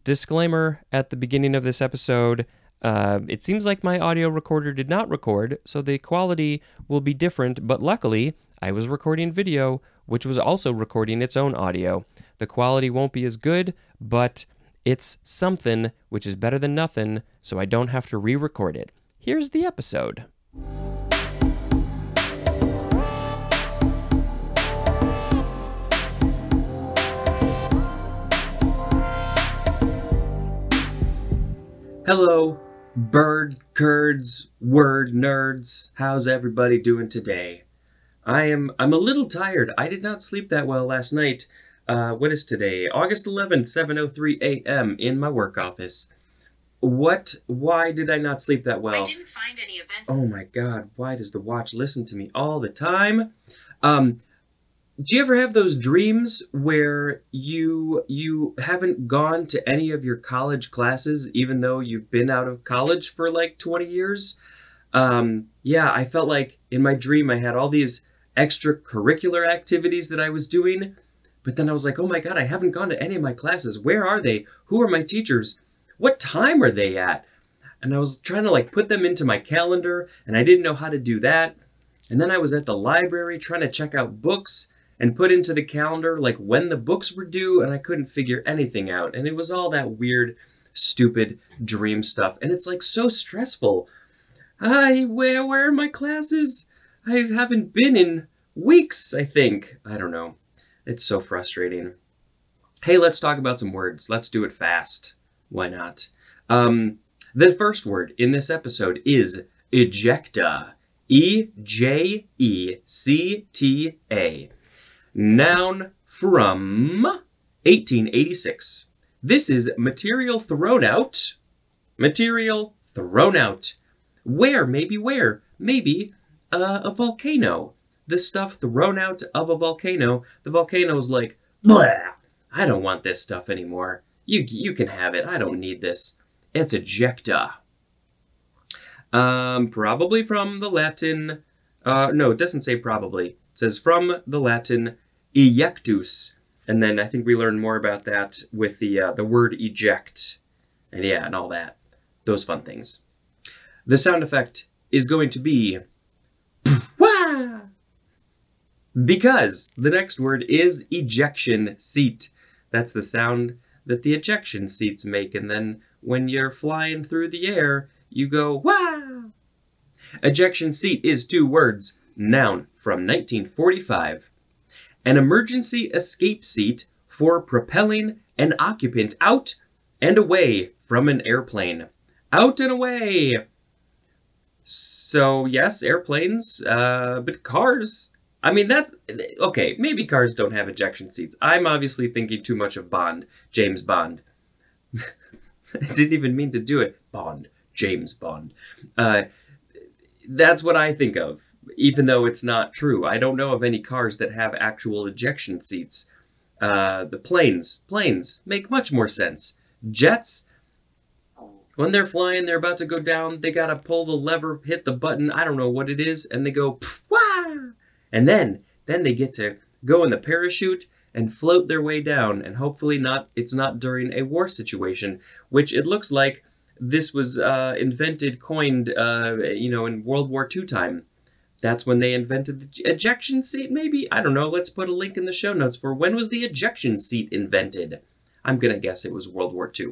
Disclaimer at the beginning of this episode. It seems like my audio recorder did not record, so the quality will be different, but luckily, I was recording video, which was also recording its own audio. The quality won't be as good, but it's something, which is better than nothing, so I don't have to re-record it. Here's the episode. Hello, bird curds, word nerds. How's everybody doing today? I'm a little tired. I did not sleep that well last night. What is today? August 11th, 7:03 a.m. in my work office. Why did I not sleep that well? I didn't find any events. Oh my god, why does the watch listen to me all the time? Do you ever have those dreams where you haven't gone to any of your college classes even though you've been out of college for like 20 years? Yeah, I felt like in my dream I had all these extracurricular activities that I was doing, but then I was like, oh my god, I haven't gone to any of my classes. Where are they? Who are my teachers? What time are they at? And I was trying to like put them into my calendar, and I didn't know how to do that. And then I was at the library trying to check out books and put into the calendar like when the books were due, and I couldn't figure anything out. And it was all that weird, stupid dream stuff. And it's like so stressful. Where are my classes? I haven't been in weeks, I think. I don't know. It's so frustrating. Hey, let's talk about some words. Let's do it fast. Why not? The first word in this episode is ejecta. E-J-E-C-T-A. Noun from 1886. This is material thrown out. Material thrown out. Where? Maybe a volcano. The stuff thrown out of a volcano. The volcano's like, blah, I don't want this stuff anymore. You can have it. I don't need this. It's ejecta. Probably from the Latin. No, it doesn't say probably. It says from the Latin ejectus. And then I think we learn more about that with the word eject. And yeah, and all that. Those fun things. The sound effect is going to be wah! Because the next word is ejection seat. That's the sound that the ejection seats make. And then when you're flying through the air, you go, wah! Ejection seat is two words. Noun from 1945. An emergency escape seat for propelling an occupant out and away from an airplane. Out and away! So, yes, airplanes, but cars. I mean, that's... Okay, maybe cars don't have ejection seats. I'm obviously thinking too much of Bond. James Bond. I didn't even mean to do it. Bond. James Bond. That's what I think of, even though it's not true. I don't know of any cars that have actual ejection seats. The planes make much more sense. Jets, when they're flying, they're about to go down, they gotta pull the lever, hit the button, I don't know what it is, and they go, wah! And then they get to go in the parachute and float their way down, and hopefully it's not during a war situation, which it looks like this was coined in World War II time. That's when they invented the ejection seat, maybe? I don't know. Let's put a link in the show notes for when was the ejection seat invented. I'm going to guess it was World War II.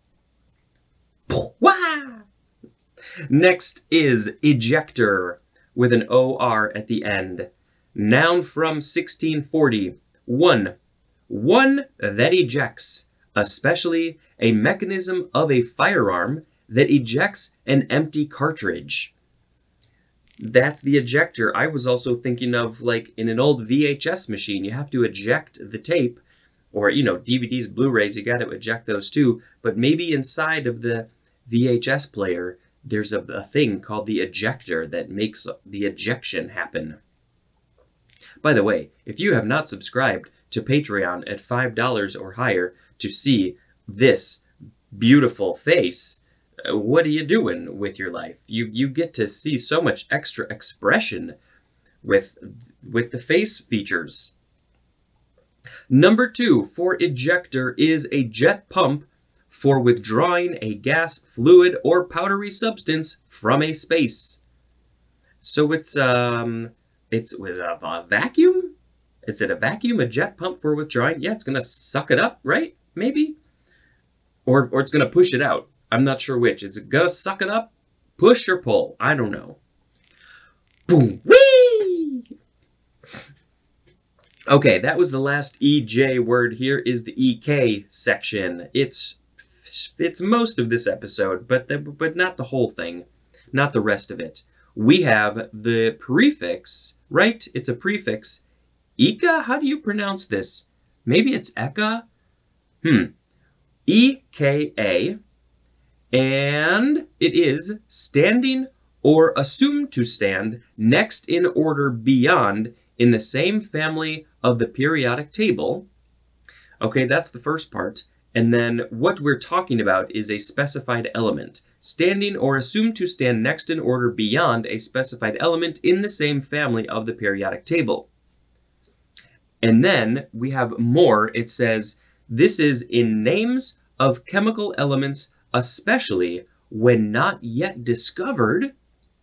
Wah! Next is ejector, with an O-R at the end. Noun from 1640. One that ejects, especially a mechanism of a firearm that ejects an empty cartridge. That's the ejector. I was also thinking of, like, in an old VHS machine, you have to eject the tape, or, DVDs, Blu-rays, you got to eject those too, but maybe inside of the VHS player, there's a thing called the ejector that makes the ejection happen. By the way, if you have not subscribed to Patreon at $5 or higher to see this beautiful face, what are you doing with your life? You get to see so much extra expression with the face features. Number 2 for ejector is a jet pump for withdrawing a gas, fluid, or powdery substance from a space. So it's with a vacuum? Is it a vacuum, a jet pump for withdrawing? Yeah, it's going to suck it up, right? Maybe? Or it's going to push it out. I'm not sure which. Is it going to suck it up? Push or pull? I don't know. Boom! Whee! Okay, that was the last EJ word. Here is the EK section. It's most of this episode, but not the whole thing. Not the rest of it. We have the prefix, right? It's a prefix. Eka? How do you pronounce this? Maybe it's Eka? EKA. And it is standing or assumed to stand next in order beyond in the same family of the periodic table. Okay, that's the first part. And then what we're talking about is a specified element. Standing or assumed to stand next in order beyond a specified element in the same family of the periodic table. And then we have more. It says, this is in names of chemical elements, especially when not yet discovered,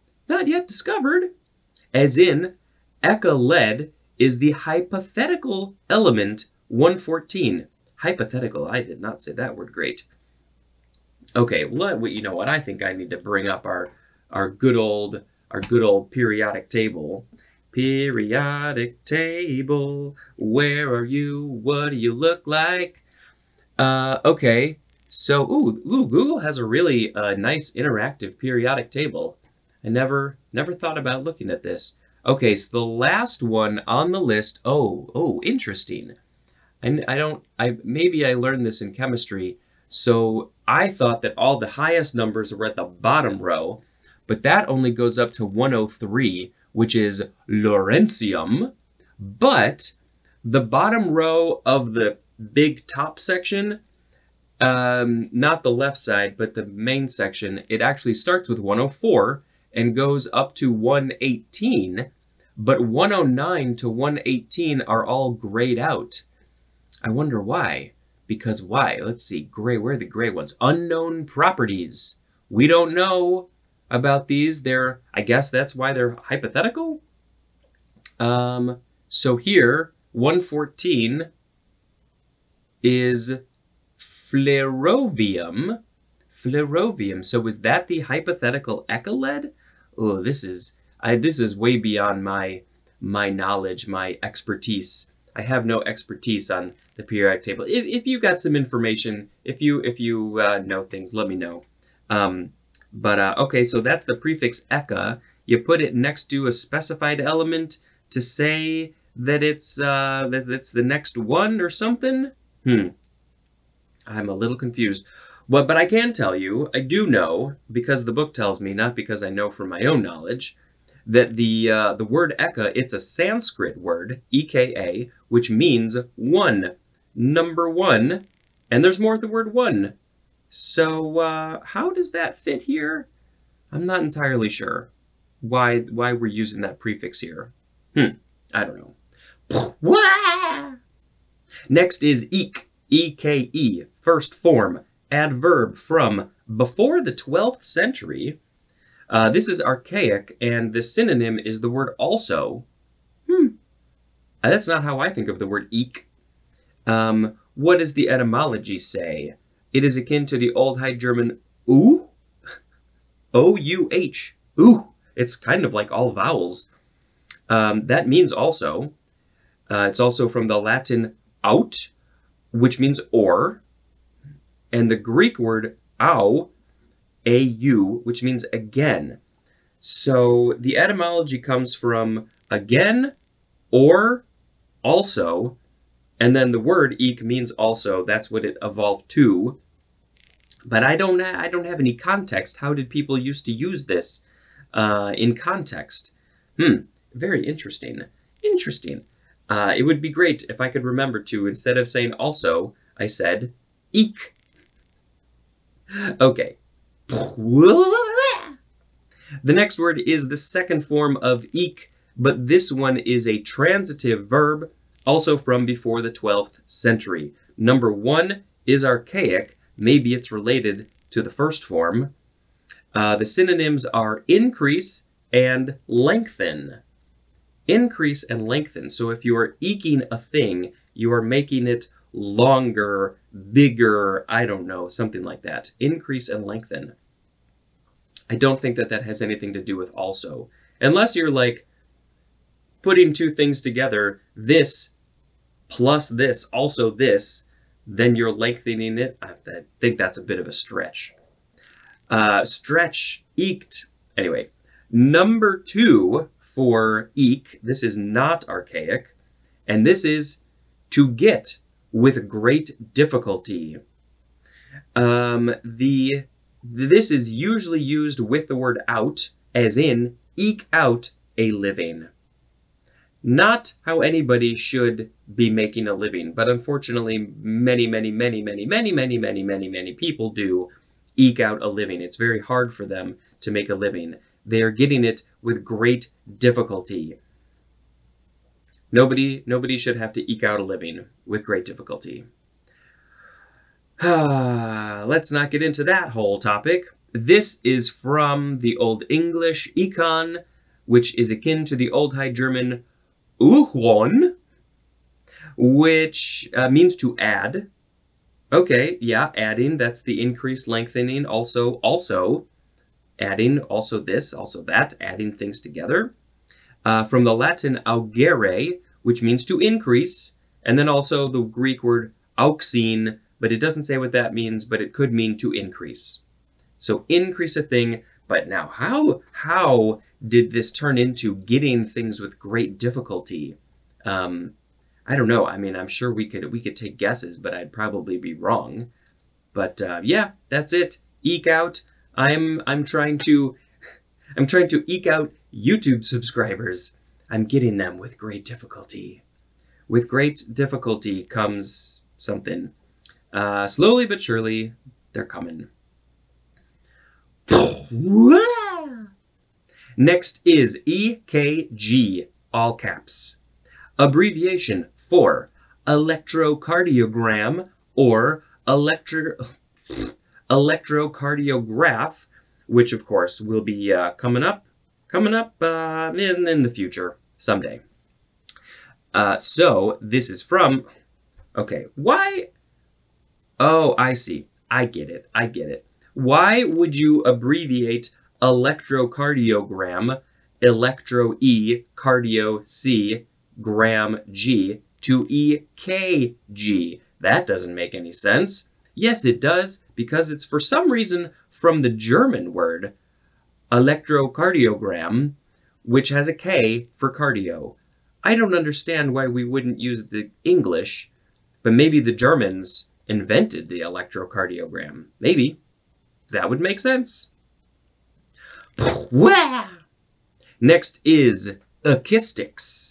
as in, Eka lead is the hypothetical element 114. Hypothetical, I did not say that word great. Okay, well, you know what? I think I need to bring up our good old periodic table. Periodic table, where are you? What do you look like? Okay, so Google has a really nice interactive periodic table. I never thought about looking at this. Okay, so the last one on the list. Oh, interesting. And maybe I learned this in chemistry. So I thought that all the highest numbers were at the bottom row, but that only goes up to 103, which is Lawrencium. But the bottom row of the big top section, not the left side, but the main section, it actually starts with 104 and goes up to 118, but 109 to 118 are all grayed out. I wonder why. Because why? Let's see. Gray. Where are the gray ones? Unknown properties. We don't know about these. I guess that's why they're hypothetical. So here, 114 is flerovium. Flerovium. So is that the hypothetical Eka lead? Oh, this is way beyond my knowledge, my expertise. I have no expertise on the periodic table. If you got some information, if you know things, let me know. Okay, so that's the prefix Eka. You put it next to a specified element to say that it's the next one or something. I'm a little confused. But I can tell you, I do know, because the book tells me, not because I know from my own knowledge, that the word Eka, it's a Sanskrit word, EKA, which means one, number one, and there's more of the word one. So how does that fit here? I'm not entirely sure why we're using that prefix here. I don't know. Next is ek, E-K-E, first form, adverb from before the 12th century. This is archaic, and the synonym is the word also. That's not how I think of the word eek. What does the etymology say? It is akin to the Old High German oo, O-U-H, ooh. It's kind of like all vowels. That means also. It's also from the Latin aut, which means or, and the Greek word au, A-U, which means again. So the etymology comes from again, or, also, and then the word eek means also. That's what it evolved to. But I don't have any context. How did people used to use this in context? Very interesting. Interesting. It would be great if I could remember to, instead of saying also, I said eek. Okay. The next word is the second form of eek, but this one is a transitive verb, also from before the 12th century. Number one is archaic. maybe it's related to the first form. The synonyms are increase and lengthen. Increase and lengthen. So if you are eking a thing, you are making it longer, bigger, I don't know, something like that. Increase and lengthen. I don't think that that has anything to do with also. Unless you're like putting two things together, this plus this, also this, then you're lengthening it. I think that's a bit of a stretch. Stretch, eked. Anyway, number 2 for eke, this is not archaic, and this is to get with great difficulty. This is usually used with the word out, as in eke out a living. Not how anybody should be making a living, but unfortunately many people do eke out a living. It's very hard for them to make a living. They are getting it with great difficulty. Nobody should have to eke out a living with great difficulty. Let's not get into that whole topic. This is from the Old English econ, which is akin to the Old High German uchron, which means to add. Okay, yeah, adding, that's the increase, lengthening, also, adding, also this, also that, adding things together. From the Latin augere, which means to increase, and then also the Greek word auxein, but it doesn't say what that means, but it could mean to increase. So increase a thing, but now how did this turn into getting things with great difficulty? I don't know. I mean, I'm sure we could take guesses, but I'd probably be wrong. But yeah, that's it. Eke out. I'm trying to eke out YouTube subscribers. I'm getting them with great difficulty. With great difficulty comes something. Slowly but surely, they're coming. Next is EKG, all caps. Abbreviation for electrocardiogram or electrocardiograph, which of course will be coming up in the future someday. So this is from, okay, why? Oh, I see. I get it. Why would you abbreviate electrocardiogram, electro E, cardio C, gram G, to EKG? That doesn't make any sense. Yes, it does, because it's for some reason from the German word electrocardiogram, which has a K for cardio. I don't understand why we wouldn't use the English, but maybe the Germans invented the electrocardiogram. Maybe. That would make sense. Next is acoustics.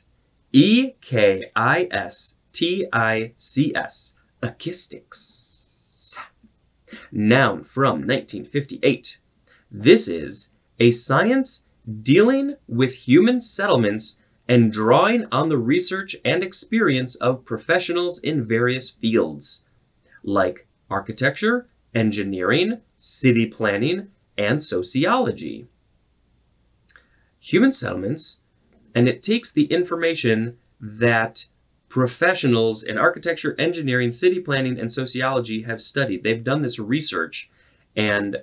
E-K-I-S-T-I-C-S. Acoustics. Noun from 1958. This is a science dealing with human settlements and drawing on the research and experience of professionals in various fields, like architecture, engineering, city planning, and sociology. Human settlements, and it takes the information that professionals in architecture, engineering, city planning, and sociology have studied. They've done this research, and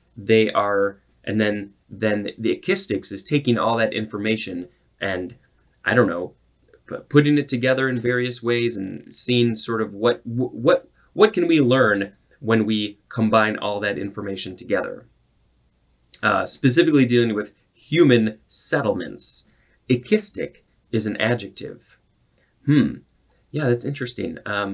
then the acoustics is taking all that information and, I don't know, putting it together in various ways and seeing sort of what can we learn when we combine all that information together. Specifically dealing with human settlements. Acoustic is an adjective. Yeah, that's interesting.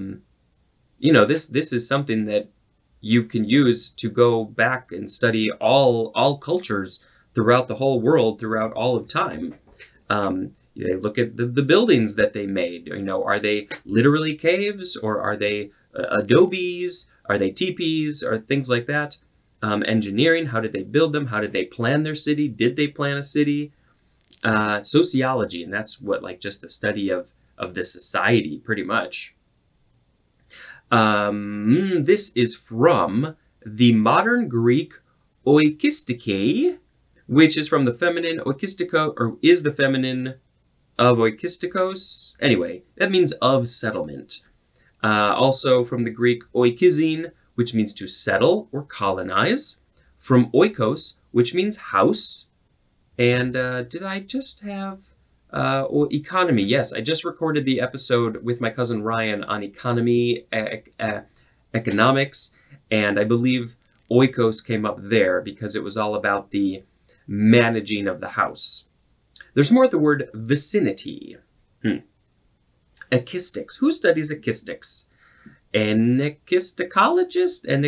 This is something that you can use to go back and study all cultures throughout the whole world, throughout all of time. They look at the buildings that they made. Are they literally caves, or are they adobes? Are they teepees, or things like that? Engineering, how did they build them? How did they plan their city? Did they plan a city? Sociology, and that's what, like, just the study of the society, pretty much. This is from the modern Greek oikistike, which is from the feminine oikistiko, or is the feminine of oikistikos. Anyway, that means of settlement. Also from the Greek oikizin, which means to settle or colonize. From oikos, which means house. And did I just have economy? Yes, I just recorded the episode with my cousin Ryan on economy, economics, and I believe oikos came up there because it was all about the managing of the house. There's more of the word vicinity. Achistics. Who studies achistics? An achisticologist? An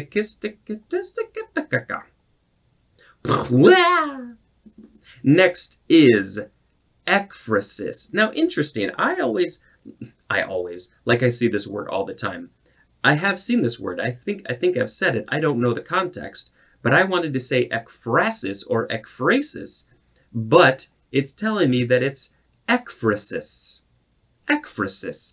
Next is ekphrasis. Now, interesting. I always, like I see this word all the time. I have seen this word. I think I've said it. I don't know the context, but I wanted to say ekphrasis or ekphrasis, but it's telling me that it's ekphrasis. Ekphrasis.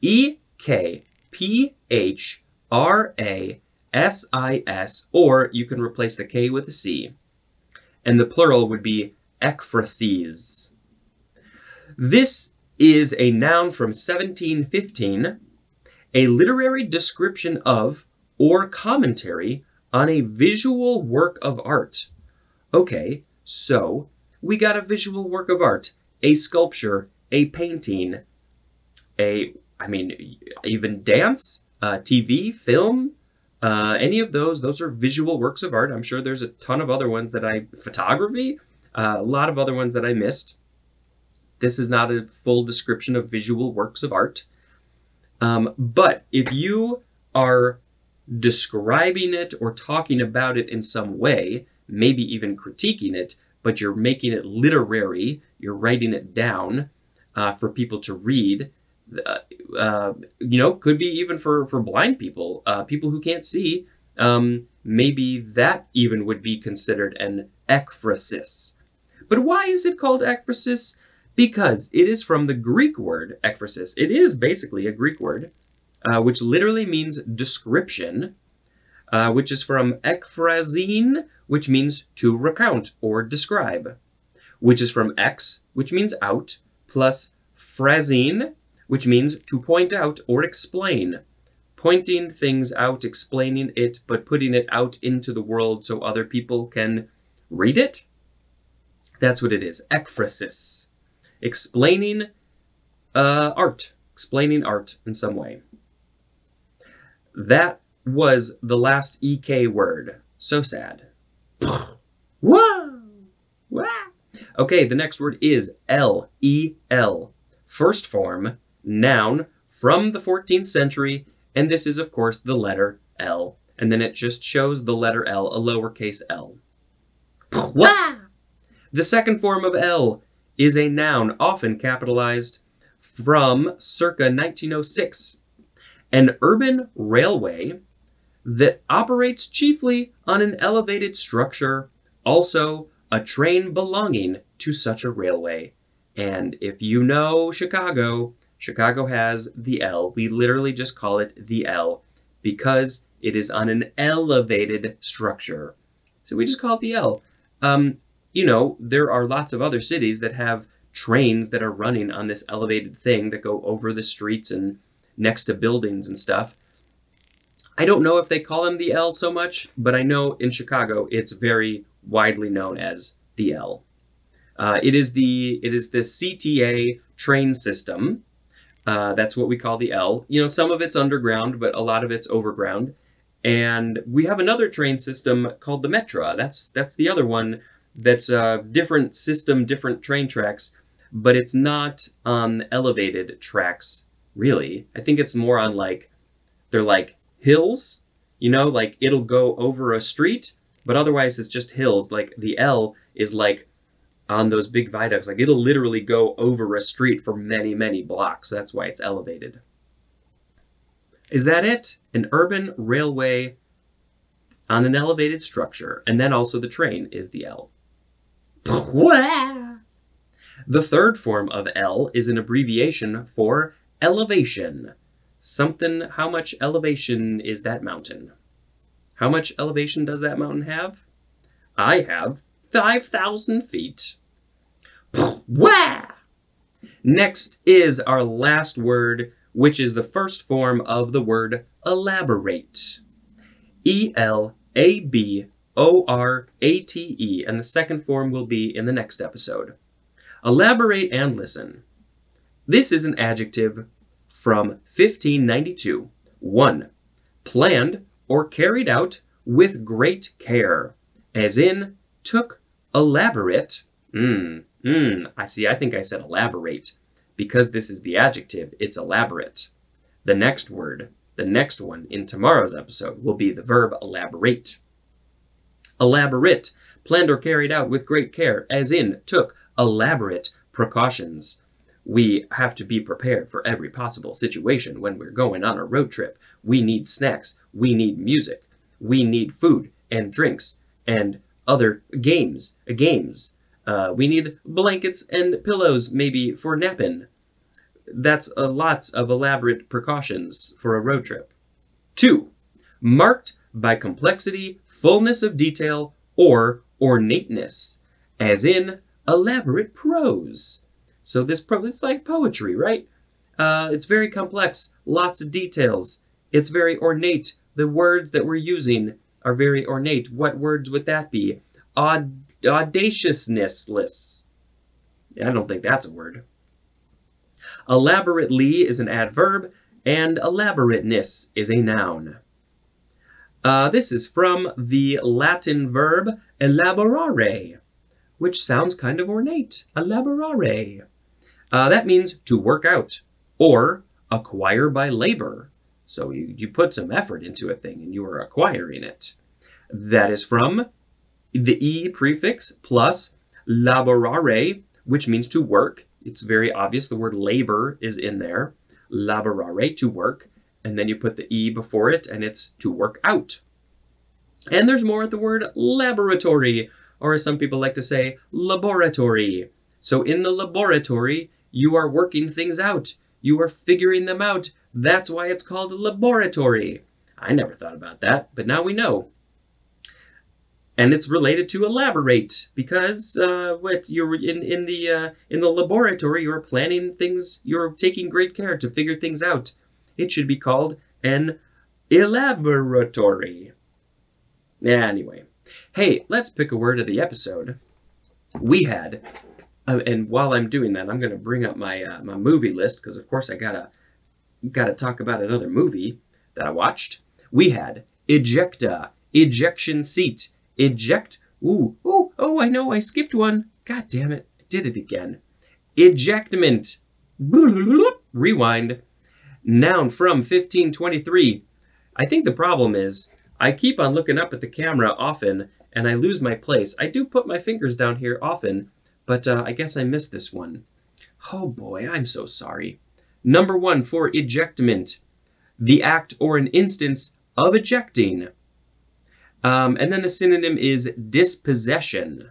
EKPHRASIS, or you can replace the K with a C. And the plural would be ekphrases. This is a noun from 1715, a literary description of or commentary on a visual work of art. Okay, so we got a visual work of art, a sculpture, a painting, even dance, TV, film, any of those are visual works of art. I'm sure there's a ton of other ones photography, a lot of other ones that I missed. This is not a full description of visual works of art. But if you are describing it or talking about it in some way, maybe even critiquing it, but you're making it literary, you're writing it down for people to read, could be even for blind people, people who can't see, maybe that even would be considered an ekphrasis. But why is it called ekphrasis? Because it is from the Greek word ekphrasis. It is basically a Greek word, which literally means description, which is from ekphrazine, which means to recount or describe, which is from ex, which means out, plus phrazine, which means to point out or explain. Pointing things out, explaining it, but putting it out into the world so other people can read it. That's what it is, ekphrasis. Explaining art in some way. That was the last EK word. So sad. Whoa! Wah! Okay, the next word is L-E-L. First form, noun, from the 14th century, and this is, of course, the letter L. And then it just shows the letter L, a lowercase l. Wah! The second form of L is a noun, often capitalized, from circa 1906. An urban railway that operates chiefly on an elevated structure, also a train belonging to such a railway. And if you know Chicago, Chicago has the L. We literally just call it the L because it is on an elevated structure. So we just call it the L. There are lots of other cities that have trains that are running on this elevated thing that go over the streets and next to buildings and stuff. I don't know if they call them the L so much, but I know in Chicago it's very widely known as the L. It is the CTA train system. That's what we call the L. Some of it's underground, but a lot of it's overground. And we have another train system called the Metra. That's the other one. That's a different system, different train tracks, but it's not on elevated tracks, really. I think it's more on they're like hills, like it'll go over a street, but otherwise it's just hills. Like the L is like on those big viaducts, like it'll literally go over a street for many, many blocks. That's why it's elevated. Is that it? An urban railway on an elevated structure, and then also the train is the L. The third form of L is an abbreviation for elevation. Something, how much elevation is that mountain? How much elevation does that mountain have? I have 5,000 feet. Wah! Next is our last word, which is the first form of the word elaborate. E-L-A-B-O-R-A-T-E, and the second form will be in the next episode. Elaborate and listen. This is an adjective from 1592. 1. Planned or carried out with great care, as in took elaborate. I think I said elaborate. Because this is the adjective, it's elaborate. The next word, the next one in tomorrow's episode will be the verb elaborate. Elaborate, planned or carried out with great care, as in took elaborate precautions. We have to be prepared for every possible situation when we're going on a road trip. We need snacks, we need music, we need food and drinks and other games. We need blankets and pillows maybe for napping. That's lots of elaborate precautions for a road trip. 2. Marked by complexity, fullness of detail, or ornateness, as in elaborate prose. So it's like poetry, right? It's very complex, lots of details. It's very ornate. The words that we're using are very ornate. What words would that be? Audaciousnessless. I don't think that's a word. Elaborately is an adverb, and elaborateness is a noun. This is from the Latin verb elaborare, which sounds kind of ornate. Elaborare. That means to work out or acquire by labor. So you put some effort into a thing and you are acquiring it. That is from the E prefix plus laborare, which means to work. It's very obvious the word labor is in there. Laborare, to work. And then you put the E before it and it's to work out. And there's more at the word laboratory, or as some people like to say, laboratory. So in the laboratory, you are working things out. You are figuring them out. That's why it's called a laboratory. I never thought about that, but now we know. And it's related to elaborate because you're in the laboratory, you're planning things. You're taking great care to figure things out. It should be called an elaboratory. Anyway, hey, let's pick a word of the episode. We had, and while I'm doing that, I'm going to bring up my my movie list because of course I gotta talk about another movie that I watched. We had ejecta, ejection seat. Eject. Oh, I know, I skipped one. God damn it, I did it again. Ejectment. Rewind. Noun from 1523. I think the problem is I keep on looking up at the camera often and I lose my place. I do put my fingers down here often, but I guess I missed this one. Oh boy, I'm so sorry. Number 1 for ejectment. The act or an instance of ejecting. And then the synonym is dispossession.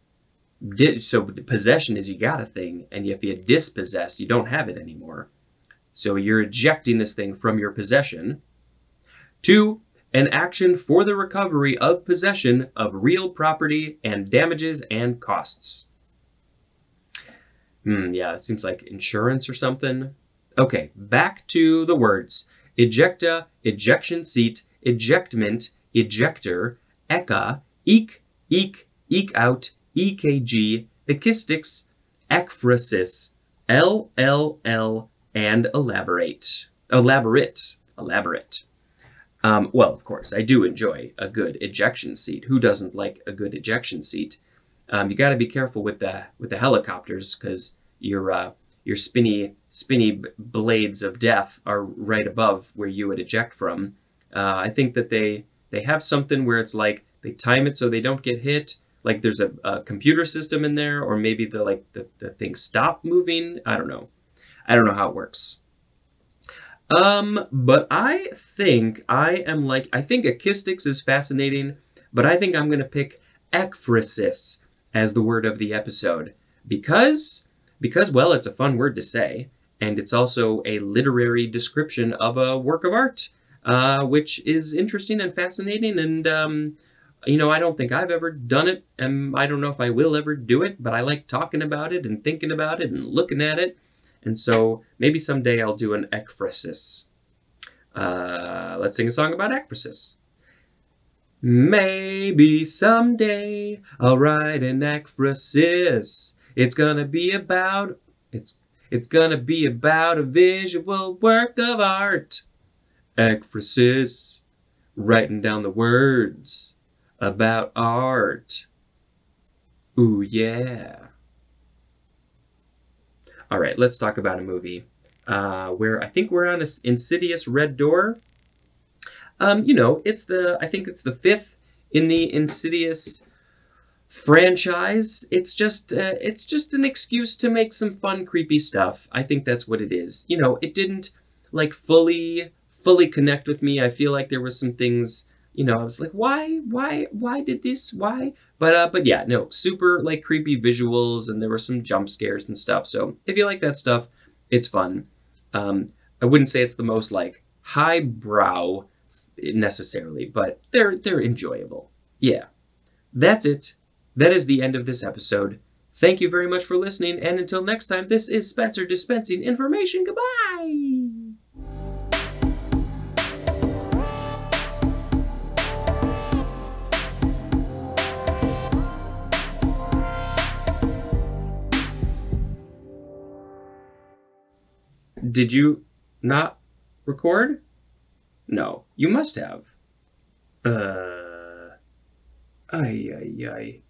So possession is you got a thing, and if you dispossess, you don't have it anymore. So you're ejecting this thing from your possession. 2, an action for the recovery of possession of real property and damages and costs. Yeah, it seems like insurance or something. Okay, back to the words. Ejecta, ejection seat, ejectment, ejector, eka, eke, out, EKG, echistics, ekphrasis, LLL, and elaborate. Elaborate. Well, of course, I do enjoy a good ejection seat. Who doesn't like a good ejection seat? You got to be careful with the helicopters because your spinny blades of death are right above where you would eject from. I think that they have something where it's like they time it so they don't get hit. Like there's a computer system in there, or maybe the things stop moving. I don't know how it works. But I think echistics is fascinating, but I think I'm going to pick ekphrasis as the word of the episode because, well, it's a fun word to say, and it's also a literary description of a work of art, which is interesting and fascinating. And I don't think I've ever done it, and I don't know if I will ever do it, but I like talking about it and thinking about it and looking at it. And so maybe someday I'll do an ekphrasis. Let's sing a song about ekphrasis. Maybe someday I'll write an ekphrasis. It's gonna be about a visual work of art. Ekphrasis, writing down the words about art. Ooh yeah. All right, let's talk about a movie where I think we're on an Insidious Red Door. I think it's the fifth in the Insidious franchise. It's just an excuse to make some fun, creepy stuff. I think that's what it is. It didn't like fully connect with me. I feel like there was some things, I was like, why did this? Why? But yeah, no, super like creepy visuals, and there were some jump scares and stuff. So if you like that stuff, it's fun. I wouldn't say it's the most like highbrow necessarily, but they're enjoyable. Yeah, that's it. That is the end of this episode. Thank you very much for listening, and until next time, this is Spencer dispensing information. Goodbye! Did you not record? No, you must have. Ay, ay, ay.